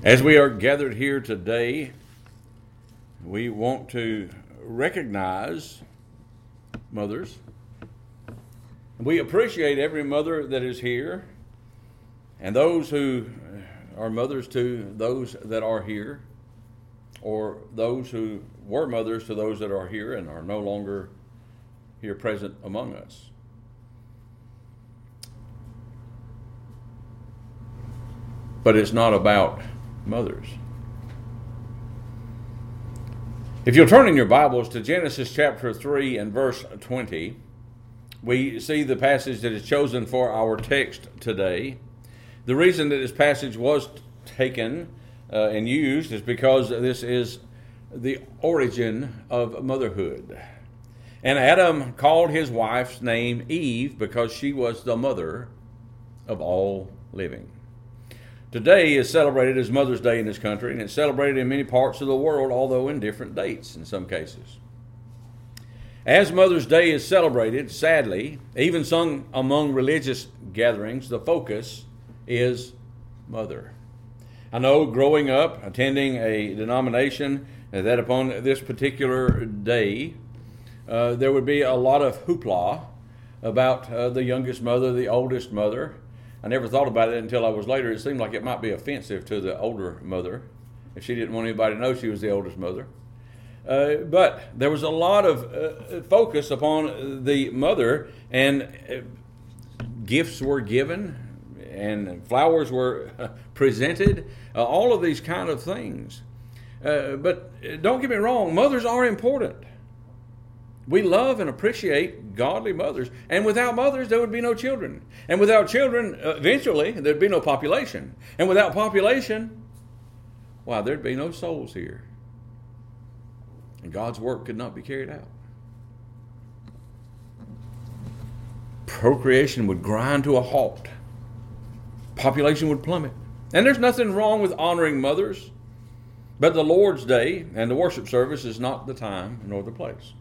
As we are gathered here today, we want to recognize mothers. We appreciate every mother that is here and those who are mothers to those that are here, or those who were mothers to those that are here and are no longer here present among us. But it's not about mothers. If you'll turn in your Bibles to Genesis chapter 3 and verse 20, we see the passage that is chosen for our text today. The reason that this passage was taken and used is because this is the origin of motherhood. And Adam called his wife's name Eve because she was the mother of all living. Today is celebrated as Mother's Day in this country, and it's celebrated in many parts of the world, although in different dates in some cases. As Mother's Day is celebrated, sadly, even some among religious gatherings, the focus is mother. I know growing up, attending a denomination, that upon this particular day, there would be a lot of hoopla about the youngest mother, the oldest mother. I never thought about it until I was later. It seemed like it might be offensive to the older mother if she didn't want anybody to know she was the oldest mother. But there was a lot of focus upon the mother, and gifts were given, and flowers were presented, all of these kind of things. But don't get me wrong, mothers are important. We love and appreciate godly mothers. And without mothers, there would be no children. And without children, eventually, there'd be no population. And without population, there'd be no souls here. And God's work could not be carried out. Procreation would grind to a halt. Population would plummet. And there's nothing wrong with honoring mothers. But the Lord's Day and the worship service is not the time nor the place.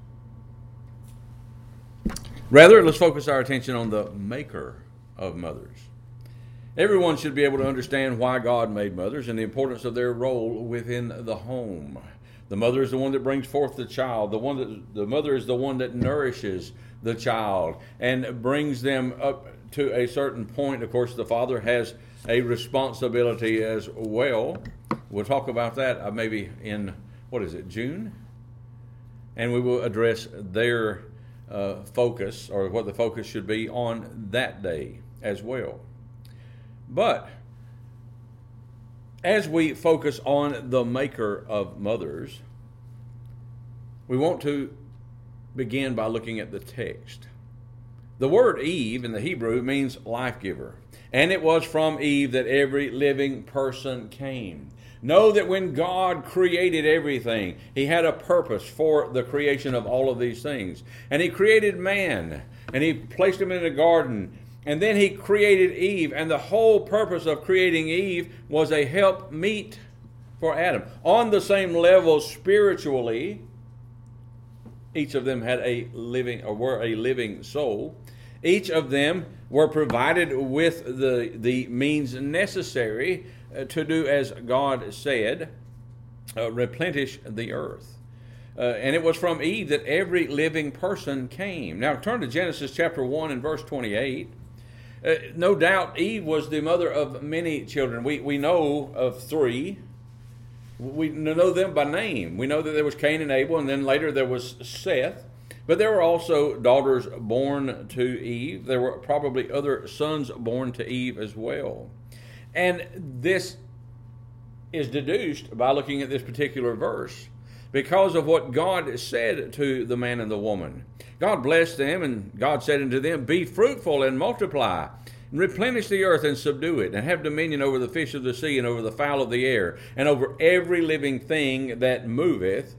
Rather, let's focus our attention on the maker of mothers. Everyone should be able to understand why God made mothers and the importance of their role within the home. The mother is the one that brings forth the child. The mother is the one that nourishes the child and brings them up to a certain point. Of course, the father has a responsibility as well. We'll talk about that maybe in, June? And we will address their focus, or what the focus should be on that day as well. But as we focus on the maker of mothers, we want to begin by looking at the text. The word Eve in the Hebrew means life giver, and it was from Eve that every living person came. Know that when God created everything, He had a purpose for the creation of all of these things. And He created man, and He placed him in a garden, and then He created Eve, and the whole purpose of creating Eve was a help meet for Adam. On the same level spiritually, each of them had were a living soul. Each of them were provided with the means necessary to do as God said, replenish the earth. And it was from Eve that every living person came. Now turn to Genesis chapter 1 and verse 28. No doubt Eve was the mother of many children. We know of three. We know them by name. We know that there was Cain and Abel, and then later there was Seth. But there were also daughters born to Eve. There were probably other sons born to Eve as well. And this is deduced by looking at this particular verse because of what God said to the man and the woman. God blessed them, and God said unto them, be fruitful and multiply, and replenish the earth and subdue it, and have dominion over the fish of the sea, and over the fowl of the air, and over every living thing that moveth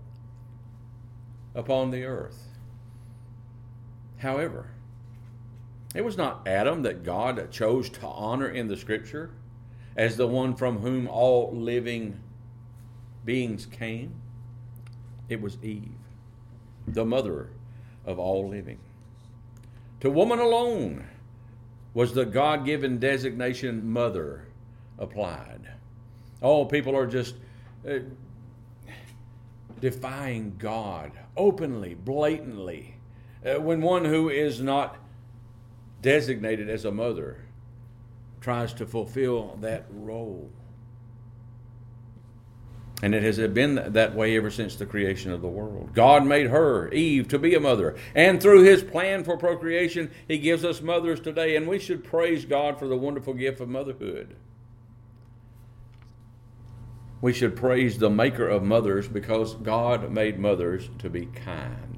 upon the earth. However, it was not Adam that God chose to honor in the Scripture as the one from whom all living beings came. It was Eve, the mother of all living. To woman alone was the God-given designation mother applied. Oh, people are just defying God openly, blatantly, when one who is not designated as a mother tries to fulfill that role. And it has been that way ever since the creation of the world. God made her, Eve, to be a mother. And through his plan for procreation, he gives us mothers today. And we should praise God for the wonderful gift of motherhood. We should praise the maker of mothers because God made mothers to be kind.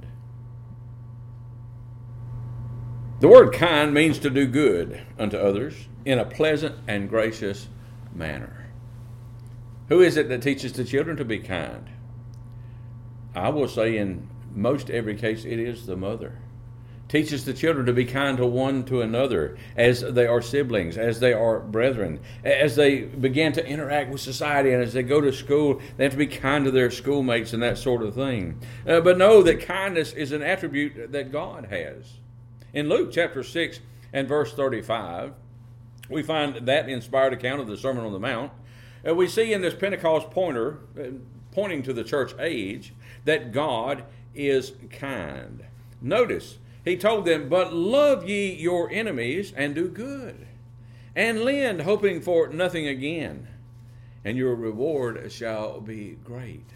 The word kind means to do good unto others in a pleasant and gracious manner. Who is it that teaches the children to be kind? I will say in most every case it is the mother. Teaches the children to be kind to one to another as they are siblings, as they are brethren, as they begin to interact with society and as they go to school, they have to be kind to their schoolmates and that sort of thing. But know that kindness is an attribute that God has. In Luke chapter 6 and verse 35, we find that inspired account of the Sermon on the Mount. We see in this Pentecost pointer, pointing to the church age, that God is kind. Notice, he told them, "But love ye your enemies, and do good, and lend, hoping for nothing again, and your reward shall be great.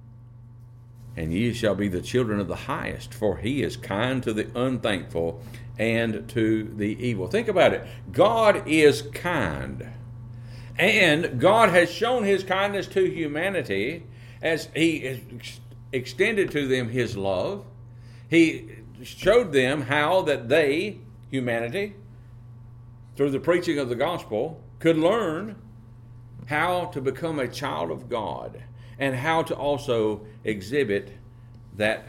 And ye shall be the children of the highest, for he is kind to the unthankful and to the evil." Think about it. God is kind. And God has shown his kindness to humanity as he has extended to them his love. He showed them how that they, humanity, through the preaching of the gospel, could learn how to become a child of God and how to also exhibit that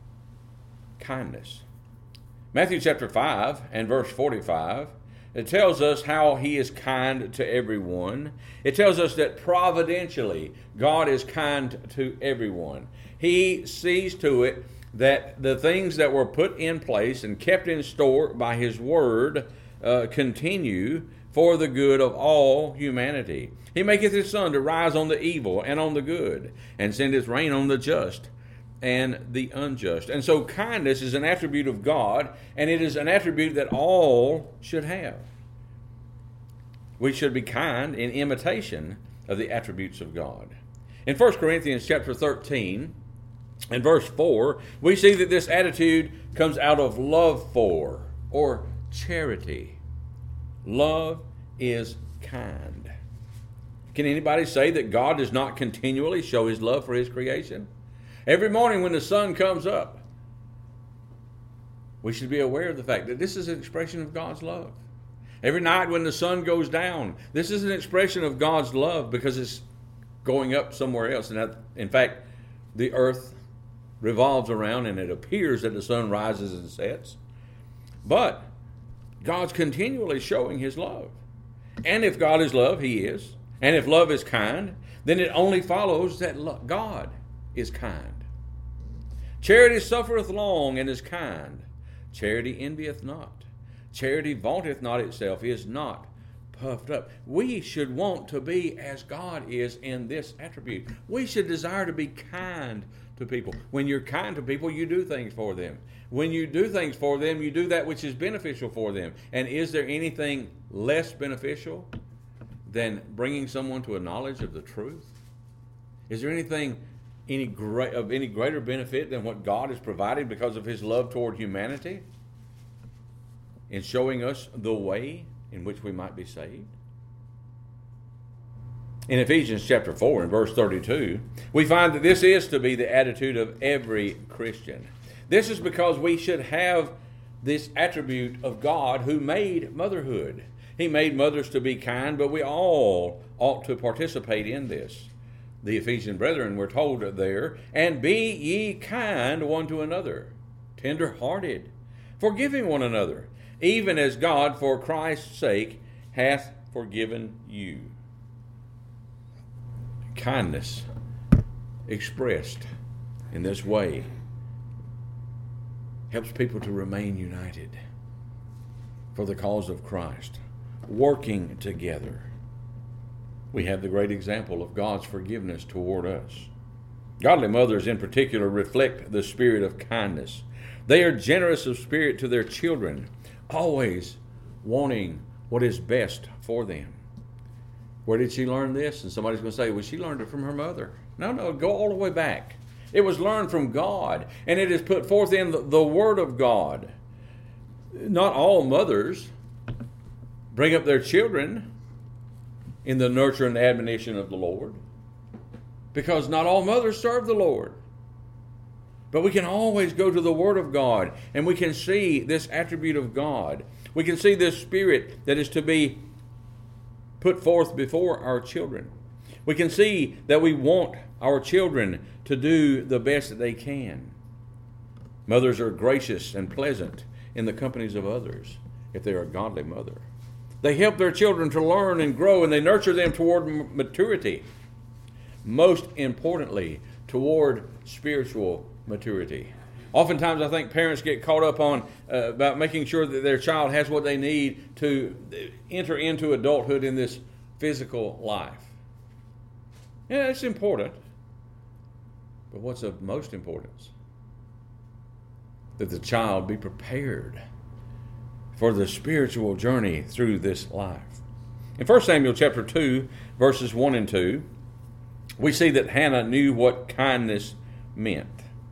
kindness. Matthew chapter 5 and verse 45, it tells us how he is kind to everyone. It tells us that providentially God is kind to everyone. He sees to it that the things that were put in place and kept in store by his word continue for the good of all humanity. He maketh his sun to rise on the evil and on the good, and sendeth rain on the just and the unjust. And so kindness is an attribute of God, and it is an attribute that all should have. We should be kind in imitation of the attributes of God. In 1 Corinthians chapter 13 and verse 4, we see that this attitude comes out of love for, or charity. Love is kind. Can anybody say that God does not continually show his love for his creation? Every morning when the sun comes up, we should be aware of the fact that this is an expression of God's love. Every night when the sun goes down, this is an expression of God's love because it's going up somewhere else. And in fact, the earth revolves around and it appears that the sun rises and sets. But God's continually showing his love. And if God is love, he is. And if love is kind, then it only follows that God is kind. Charity suffereth long and is kind. Charity envieth not. Charity vaunteth not itself, is not puffed up. We should want to be as God is in this attribute. We should desire to be kind to people. When you're kind to people, you do things for them. When you do things for them, you do that which is beneficial for them. And is there anything less beneficial than bringing someone to a knowledge of the truth? Is there anything of any greater benefit than what God has provided because of his love toward humanity in showing us the way in which we might be saved? In Ephesians chapter 4 and verse 32, we find that this is to be the attitude of every Christian. This is because we should have this attribute of God who made motherhood. He made mothers to be kind, but we all ought to participate in this. The Ephesian brethren were told there, "And be ye kind one to another, tender-hearted, forgiving one another, even as God for Christ's sake hath forgiven you." Kindness expressed in this way helps people to remain united for the cause of Christ, working together. we have the great example of God's forgiveness toward us. Godly mothers in particular reflect the spirit of kindness. They are generous of spirit to their children, always wanting what is best for them. Where did she learn this? And somebody's going to say, well, she learned it from her mother. No, go all the way back. It was learned from God, and it is put forth in the Word of God. Not all mothers bring up their children in the nurture and admonition of the Lord, because not all mothers serve the Lord. But we can always go to the Word of God, and we can see this attribute of God. We can see this spirit that is to be put forth before our children. We can see that we want our children to do the best that they can. Mothers are gracious and pleasant in the companies of others if they are a godly mother. They help their children to learn and grow, and they nurture them toward maturity. Most importantly, toward spiritual maturity. Oftentimes I think parents get caught up on about making sure that their child has what they need to enter into adulthood in this physical life. Yeah, it's important. But what's of most importance? That the child be prepared for the spiritual journey through this life. In 1 Samuel chapter 2, verses 1 and 2, we see that Hannah knew what kindness meant.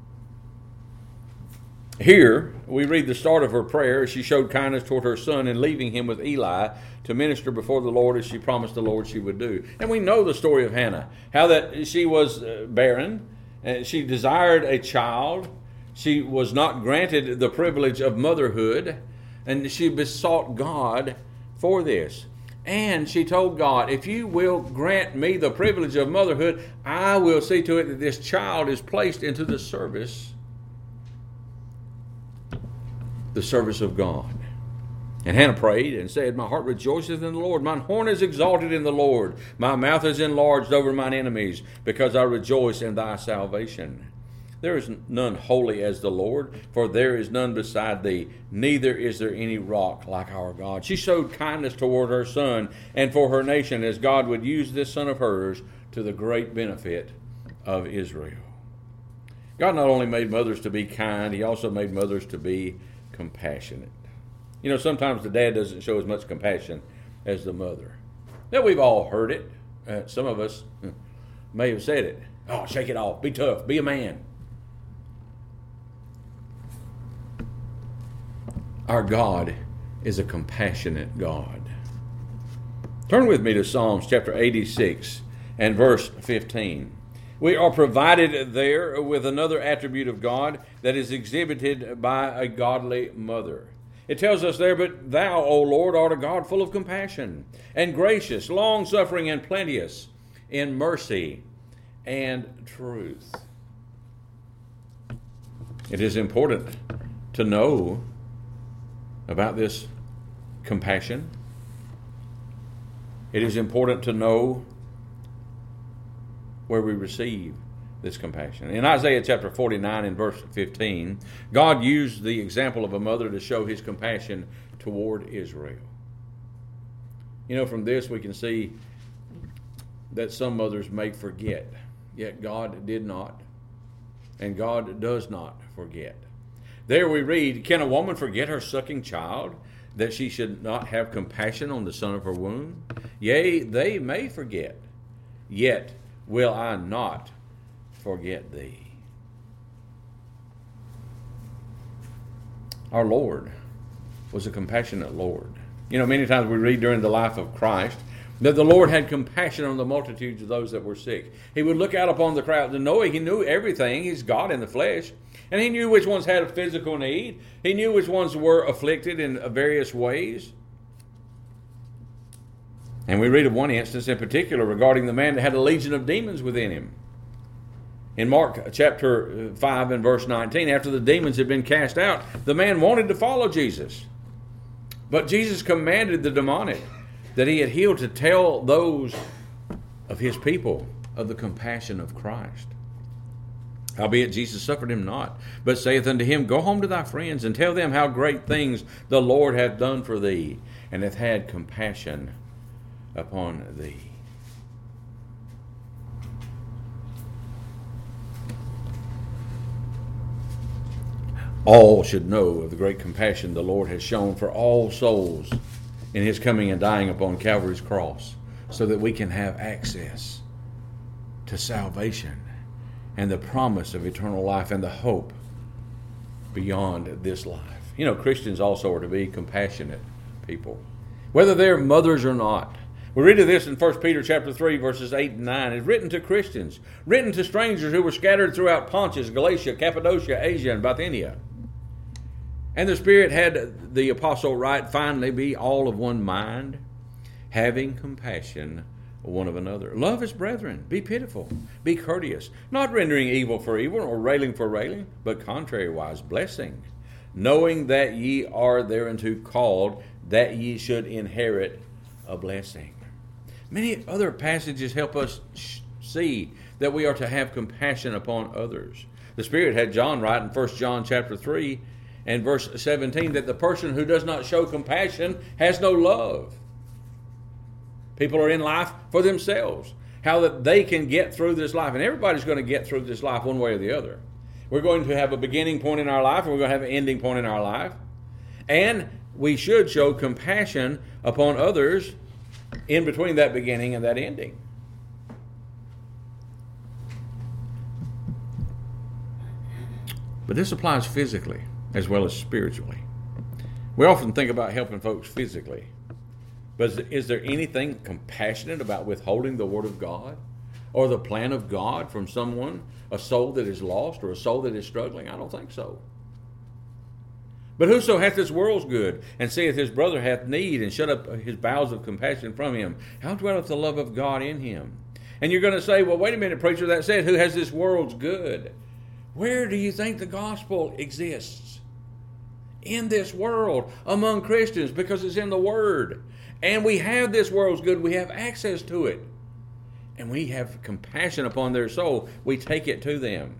Here, we read the start of her prayer as she showed kindness toward her son in leaving him with Eli to minister before the Lord as she promised the Lord she would do. And we know the story of Hannah, how that she was barren, and she desired a child. She was not granted the privilege of motherhood, and she besought God for this. And she told God, if you will grant me the privilege of motherhood, I will see to it that this child is placed into the service of God. And Hannah prayed and said, my heart rejoiceth in the Lord. Mine horn is exalted in the Lord. My mouth is enlarged over mine enemies, because I rejoice in thy salvation. There is none holy as the Lord, for there is none beside thee, neither is there any rock like our God. She showed kindness toward her son and for her nation, as God would use this son of hers to the great benefit of Israel. God not only made mothers to be kind, he also made mothers to be compassionate. You know, sometimes the dad doesn't show as much compassion as the mother. Now, we've all heard it. Some of us may have said it. Oh, shake it off. Be tough. Be a man. Our God is a compassionate God. Turn with me to Psalms chapter 86 and verse 15. We are provided there with another attribute of God that is exhibited by a godly mother. It tells us there, but thou, O Lord, art a God full of compassion and gracious, long-suffering and plenteous in mercy and truth. It is important to know about this compassion. It is important to know where we receive this compassion. In Isaiah chapter 49 and verse 15, God used the example of a mother to show his compassion toward Israel. You know, from this we can see that some mothers may forget, yet God did not, and God does not forget. There we read, can a woman forget her sucking child, that she should not have compassion on the son of her womb? Yea, they may forget, yet will I not forget thee. Our Lord was a compassionate Lord. You know, many times we read during the life of Christ that the Lord had compassion on the multitudes of those that were sick. He would look out upon the crowd and know he knew everything. He's God in the flesh. And he knew which ones had a physical need. He knew which ones were afflicted in various ways. And we read of one instance in particular regarding the man that had a legion of demons within him. In Mark chapter 5 and verse 19, after the demons had been cast out, the man wanted to follow Jesus. But Jesus commanded the demonic that he had healed to tell those of his people of the compassion of Christ. Howbeit Jesus suffered him not, but saith unto him, go home to thy friends, and tell them how great things the Lord hath done for thee, and hath had compassion upon thee. All should know of the great compassion the Lord has shown for all souls in his coming and dying upon Calvary's cross, so that we can have access to salvation and the promise of eternal life and the hope beyond this life. You know, Christians also are to be compassionate people, whether they're mothers or not. We read of this in 1 Peter chapter 3, verses 8 and 9. It's written to Christians, written to strangers who were scattered throughout Pontus, Galatia, Cappadocia, Asia, and Bithynia. And the Spirit had the apostle write, finally, be all of one mind, having compassion one of another. Love as brethren. Be pitiful. Be courteous. Not rendering evil for evil or railing for railing, but contrariwise blessing, knowing that ye are thereunto called, that ye should inherit a blessing. Many other passages help us see that we are to have compassion upon others. The Spirit had John write in 1 John chapter 3 and verse 17 that the person who does not show compassion has no love. People are in life for themselves, how that they can get through this life. And everybody's going to get through this life one way or the other. We're going to have a beginning point in our life, and we're going to have an ending point in our life. And we should show compassion upon others in between that beginning and that ending. But this applies physically as well as spiritually. We often think about helping folks physically. But is there anything compassionate about withholding the Word of God or the plan of God from someone, a soul that is lost or a soul that is struggling? I don't think so. But whoso hath this world's good, and seeth his brother hath need, and shut up his bowels of compassion from him, how dwelleth the love of God in him? And you're going to say, well, wait a minute, preacher, that said, who has this world's good? Where do you think the gospel exists? In this world, among Christians, because it's in the Word. And we have this world's good. We have access to it. And we have compassion upon their soul. We take it to them.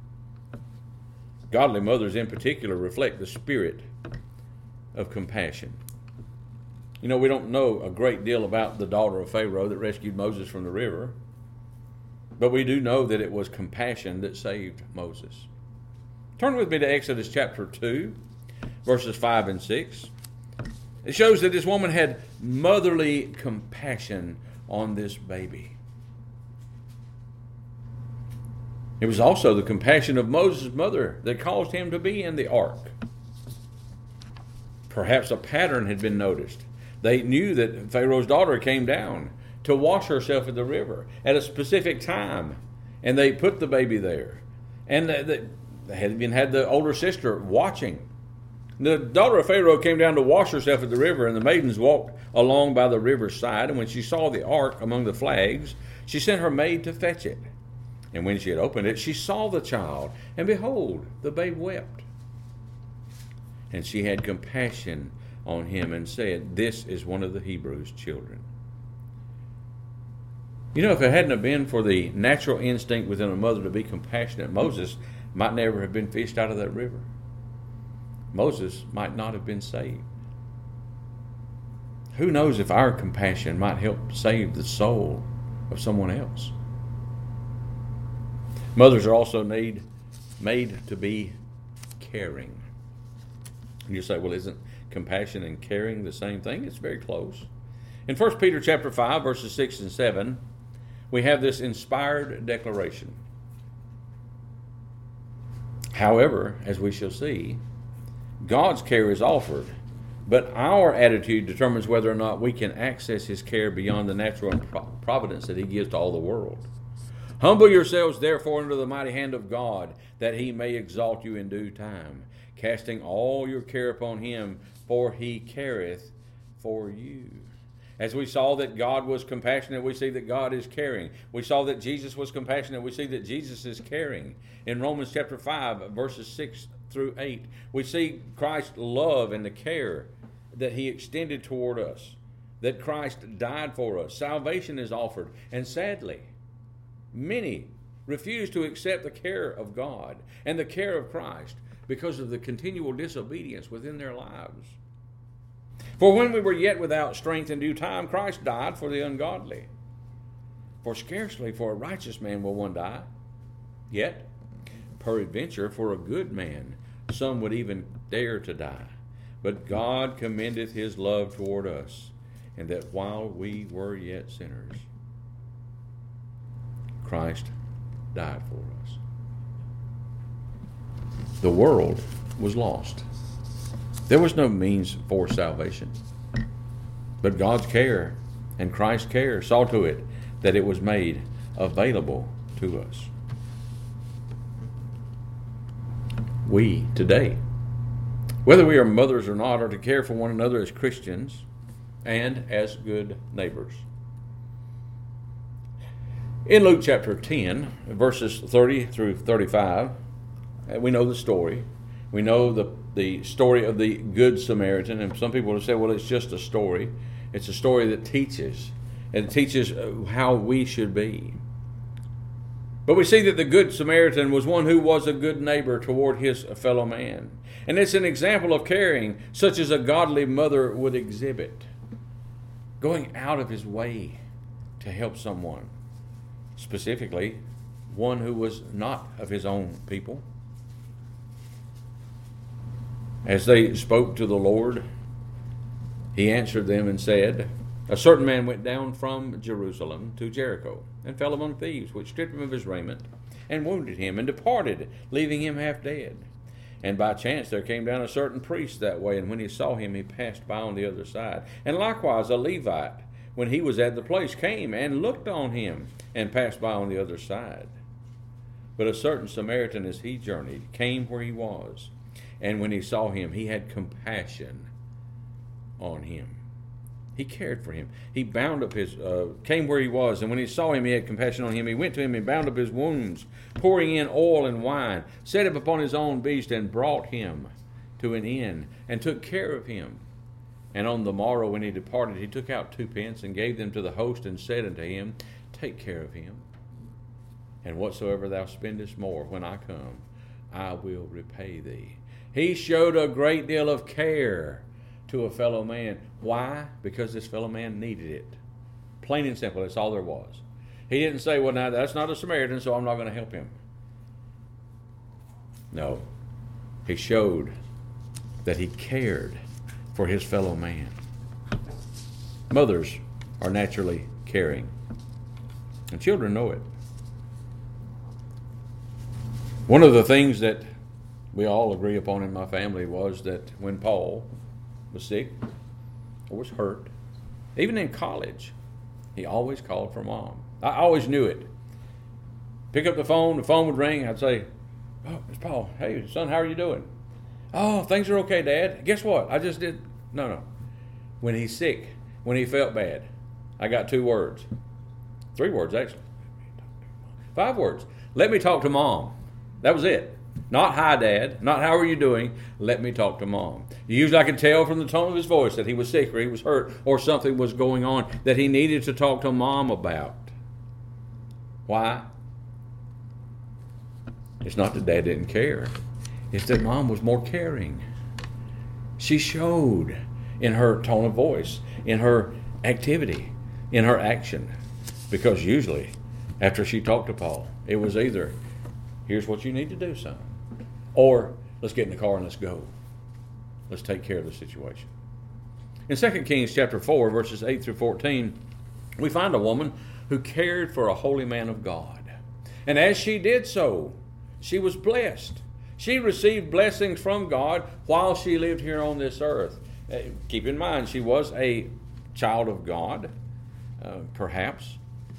Godly mothers in particular reflect the spirit of compassion. You know, we don't know a great deal about the daughter of Pharaoh that rescued Moses from the river. But we do know that it was compassion that saved Moses. Turn with me to Exodus chapter 2, verses 5 and 6. It shows that this woman had motherly compassion on this baby. It was also the compassion of Moses' mother that caused him to be in the ark. Perhaps a pattern had been noticed. They knew that Pharaoh's daughter came down to wash herself in the river at a specific time, and they put the baby there. And they had even had the older sister watching. The daughter of Pharaoh came down to wash herself at the river, and the maidens walked along by the river's side. And when she saw the ark among the flags, she sent her maid to fetch it. And when she had opened it, she saw the child, and behold, the babe wept. And she had compassion on him and said, this is one of the Hebrews' children. You know, if it hadn't have been for the natural instinct within a mother to be compassionate, Moses might never have been fished out of that river. Moses might not have been saved. Who knows if our compassion might help save the soul of someone else? Mothers are also made to be caring. And you say, well, isn't compassion and caring the same thing? It's very close. In 1 Peter chapter 5, verses 6 and 7, we have this inspired declaration. However, as we shall see, God's care is offered, but our attitude determines whether or not we can access His care beyond the natural providence that He gives to all the world. Humble yourselves, therefore, under the mighty hand of God, that He may exalt you in due time, casting all your care upon Him, for He careth for you. As we saw that God was compassionate, we see that God is caring. We saw that Jesus was compassionate, we see that Jesus is caring. In Romans chapter 5, verses 6 through 8, we see Christ's love and the care that He extended toward us, that Christ died for us. Salvation is offered, and sadly, many refuse to accept the care of God and the care of Christ because of the continual disobedience within their lives. For when we were yet without strength in due time, Christ died for the ungodly. For scarcely for a righteous man will one die, yet peradventure for a good man some would even dare to die. But God commendeth his love toward us, and that while we were yet sinners, Christ died for us. The world was lost. There was no means for salvation. But God's care and Christ's care saw to it that it was made available to us. We today, whether we are mothers or not, are to care for one another as Christians and as good neighbors. In Luke chapter 10, verses 30 through 35, we know the story. We know the story of the Good Samaritan, and some people will say, well, it's just a story. It's a story that teaches. It teaches how we should be. But we see that the Good Samaritan was one who was a good neighbor toward his fellow man. And it's an example of caring such as a godly mother would exhibit. Going out of his way to help someone. Specifically, one who was not of his own people. As they spoke to the Lord, he answered them and said, a certain man went down from Jerusalem to Jericho, and fell among thieves, which stripped him of his raiment, and wounded him, and departed, leaving him half dead. And by chance there came down a certain priest that way, and when he saw him, he passed by on the other side. And likewise a Levite, when he was at the place, came and looked on him, and passed by on the other side. But a certain Samaritan, as he journeyed, came where he was, and when he saw him, he had compassion on him. He cared for him. He bound up came where he was, and when he saw him, he had compassion on him. He went to him and bound up his wounds, pouring in oil and wine, set him upon his own beast, and brought him to an inn, and took care of him. And on the morrow when he departed, he took out 2 pence, and gave them to the host, and said unto him, take care of him, and whatsoever thou spendest more, when I come, I will repay thee. He showed a great deal of care to a fellow man. Why? Because this fellow man needed it. Plain and simple, that's all there was. He didn't say, well, now that's not a Samaritan, so I'm not going to help him. No. He showed that he cared for his fellow man. Mothers are naturally caring, and children know it. One of the things that we all agree upon in my family was that when Paul was sick or was hurt, even in college, he always called for Mom. I always knew it. Pick up the phone would ring, I'd say, oh, it's Paul. Hey, son, how are you doing? Oh, things are okay, Dad. Guess what? I just did. No. When he's sick, when he felt bad, I got 2 words. 3 words, actually. 5 words. Let me talk to Mom. That was it. Not hi, Dad. Not how are you doing. Let me talk to Mom. Usually I could tell from the tone of his voice that he was sick or he was hurt or something was going on that he needed to talk to Mom about. Why? It's not that Dad didn't care. It's that Mom was more caring. She showed in her tone of voice, in her activity, in her action. Because usually, after she talked to Paul, it was either, here's what you need to do, son, or let's get in the car and let's go. Let's take care of the situation. In 2 Kings chapter 4, verses 8 through 14, we find a woman who cared for a holy man of God. And as she did so, she was blessed. She received blessings from God while she lived here on this earth. Keep in mind, she was a child of God, perhaps,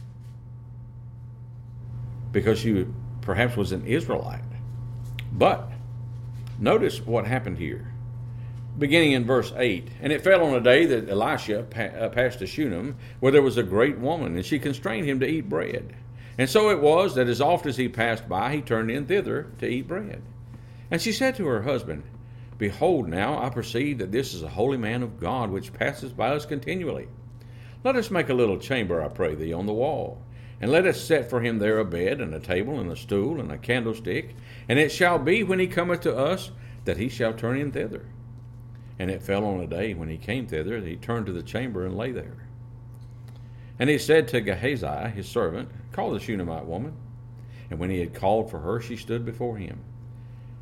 because she perhaps was an Israelite. But notice what happened here. Beginning in verse 8, and it fell on a day that Elisha passed to Shunem, where there was a great woman, and she constrained him to eat bread. And so it was that as oft as he passed by, he turned in thither to eat bread. And she said to her husband, Behold, now I perceive that this is a holy man of God, which passes by us continually. Let us make a little chamber, I pray thee, on the wall, and let us set for him there a bed, and a table, and a stool, and a candlestick. And it shall be, when he cometh to us, that he shall turn in thither. And it fell on a day when he came thither, that he turned to the chamber and lay there. And he said to Gehazi, his servant, Call the Shunammite woman. And when he had called for her, she stood before him.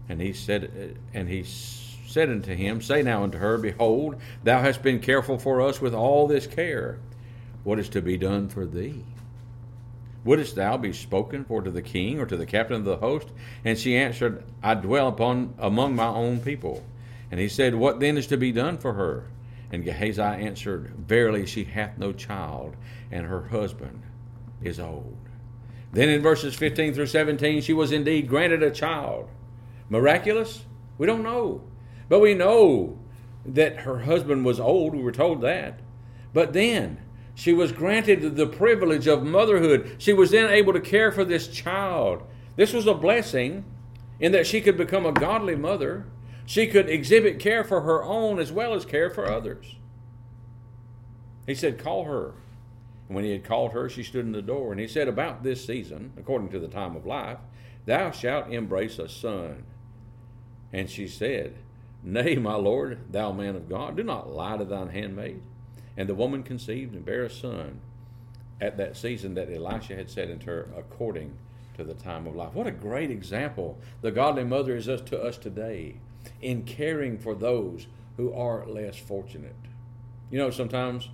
And he said unto him, Say now unto her, Behold, thou hast been careful for us with all this care. What is to be done for thee? Wouldest thou be spoken for to the king or to the captain of the host? And she answered, I dwell among my own people. And he said, What then is to be done for her? And Gehazi answered, Verily she hath no child, and her husband is old. Then in verses 15 through 17, she was indeed granted a child. Miraculous? We don't know. But we know that her husband was old. We were told that. But then she was granted the privilege of motherhood. She was then able to care for this child. This was a blessing in that she could become a godly mother. She could exhibit care for her own as well as care for others. He said, Call her. And when he had called her, she stood in the door. And he said, About this season, according to the time of life, thou shalt embrace a son. And she said, Nay, my Lord, thou man of God, do not lie to thine handmaid. And the woman conceived and bare a son at that season that Elisha had said unto her, according to the time of life. What a great example the godly mother is to us today in caring for those who are less fortunate. You know, sometimes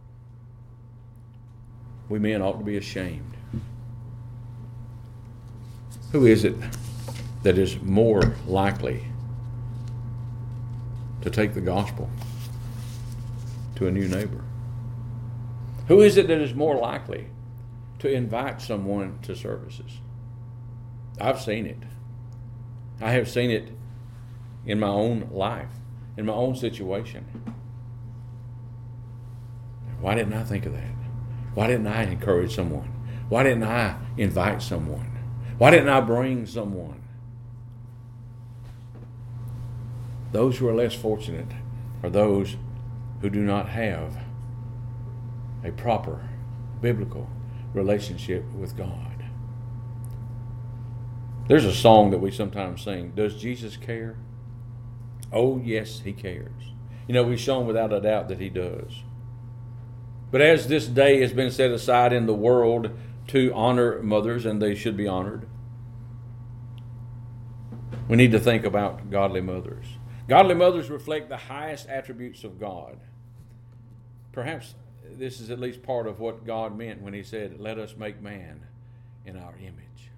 we men ought to be ashamed. Who is it that is more likely to take the gospel to a new neighbor? Who is it that is more likely to invite someone to services? I've seen it. I have seen it in my own life, in my own situation. Why didn't I think of that? Why didn't I encourage someone? Why didn't I invite someone? Why didn't I bring someone? Those who are less fortunate are those who do not have a proper biblical relationship with God. There's a song that we sometimes sing, Does Jesus care? Oh, yes, he cares. You know, we've shown without a doubt that he does. But as this day has been set aside in the world to honor mothers, and they should be honored, we need to think about godly mothers. Godly mothers reflect the highest attributes of God. Perhaps this is at least part of what God meant when he said, Let us make man in our image.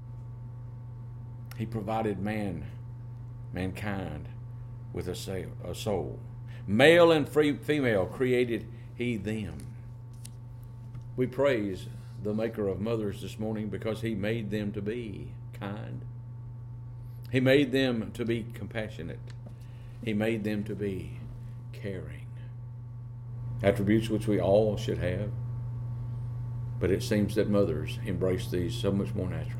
He provided mankind, with a soul. Male and female created he them. We praise the maker of mothers this morning because he made them to be kind. He made them to be compassionate. He made them to be caring. Attributes which we all should have. But it seems that mothers embrace these so much more naturally.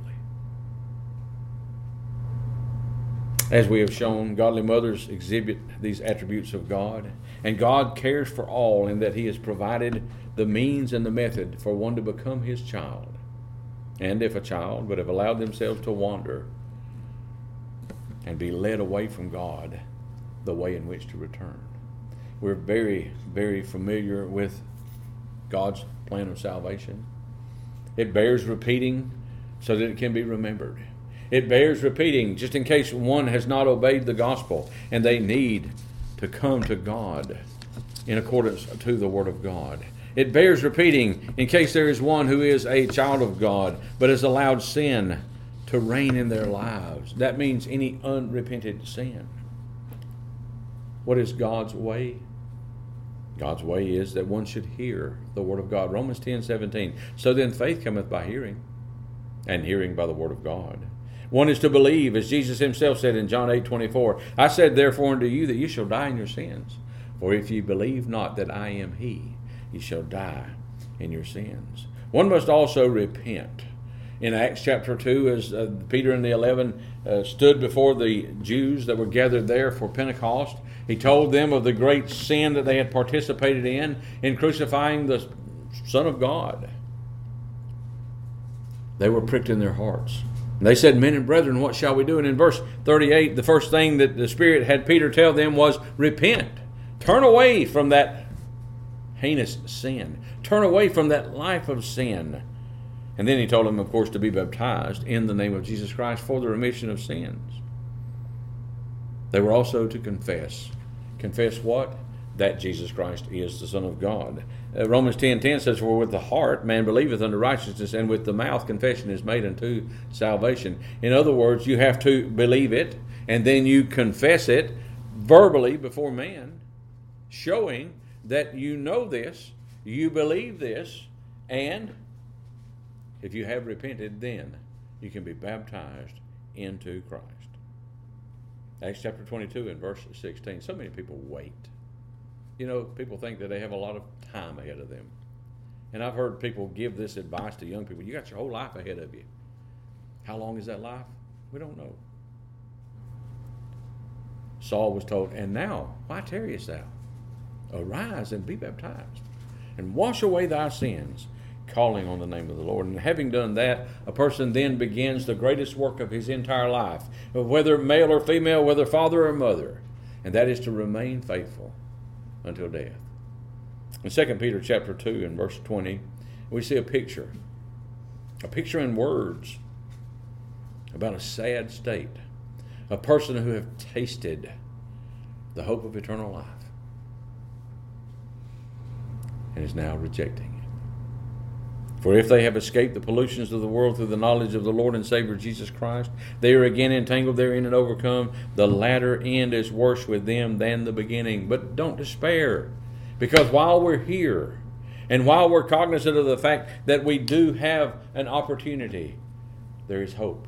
As we have shown, godly mothers exhibit these attributes of God, and God cares for all in that he has provided the means and the method for one to become his child. And if a child would have allowed themselves to wander and be led away from God, the way in which to return. We're very, very familiar with God's plan of salvation. It bears repeating so that it can be remembered. It bears repeating just in case one has not obeyed the gospel and they need to come to God in accordance to the Word of God. It bears repeating in case there is one who is a child of God but has allowed sin to reign in their lives. That means any unrepented sin. What is God's way? God's way is that one should hear the Word of God. Romans 10:17. So then faith cometh by hearing, and hearing by the Word of God. One is to believe, as Jesus himself said in John 8:24, I said therefore unto you that you shall die in your sins. For if ye believe not that I am he, ye shall die in your sins. One must also repent. In Acts chapter 2, as Peter and the 11 stood before the Jews that were gathered there for Pentecost, he told them of the great sin that they had participated in crucifying the Son of God. They were pricked in their hearts. And they said, Men and brethren, what shall we do? And in verse 38, the first thing that the Spirit had Peter tell them was, repent. Turn away from that heinous sin. Turn away from that life of sin. And then he told them, of course, to be baptized in the name of Jesus Christ for the remission of sins. They were also to confess. Confess what? That Jesus Christ is the Son of God. Romans 10:10 says, "For with the heart man believeth unto righteousness, and with the mouth confession is made unto salvation." In other words, you have to believe it, and then you confess it verbally before man, showing that you know this, you believe this, and if you have repented, then you can be baptized into Christ. Acts chapter 22 and verse 16. So many people wait. You know, people think that they have a lot of time ahead of them. And I've heard people give this advice to young people. You got your whole life ahead of you. How long is that life? We don't know. Saul was told, "And now, why tarriest thou? Arise and be baptized, and wash away thy sins, calling on the name of the Lord." And having done that, a person then begins the greatest work of his entire life, whether male or female, whether father or mother, and that is to remain faithful until death. In 2 Peter chapter 2 and verse 20, we see a picture in words about a sad state, a person who have tasted the hope of eternal life and is now rejecting it. "For if they have escaped the pollutions of the world through the knowledge of the Lord and Savior Jesus Christ, they are again entangled therein and overcome. The latter end is worse with them than the beginning." But don't despair, because while we're here, and while we're cognizant of the fact that we do have an opportunity, there is hope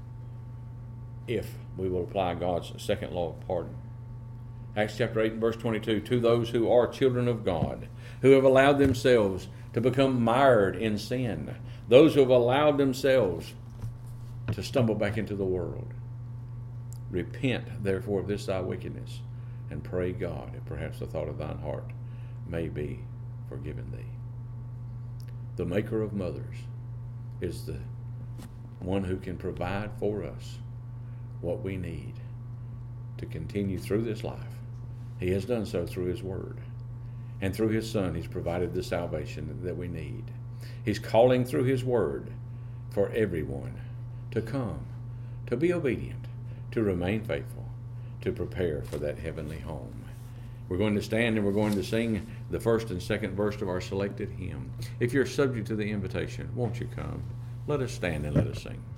if we will apply God's second law of pardon. Acts chapter 8 and verse 22, "To those who are children of God, who have allowed themselves to become mired in sin, those who have allowed themselves to stumble back into the world, repent therefore of this thy wickedness, and pray God, if perhaps the thought of thine heart may be forgiven thee." The maker of mothers is the one who can provide for us what we need to continue through this life. He has done so through his word. And through his Son, he's provided the salvation that we need. He's calling through his word for everyone to come, to be obedient, to remain faithful, to prepare for that heavenly home. We're going to stand and we're going to sing the first and second verse of our selected hymn. If you're subject to the invitation, won't you come? Let us stand and let us sing.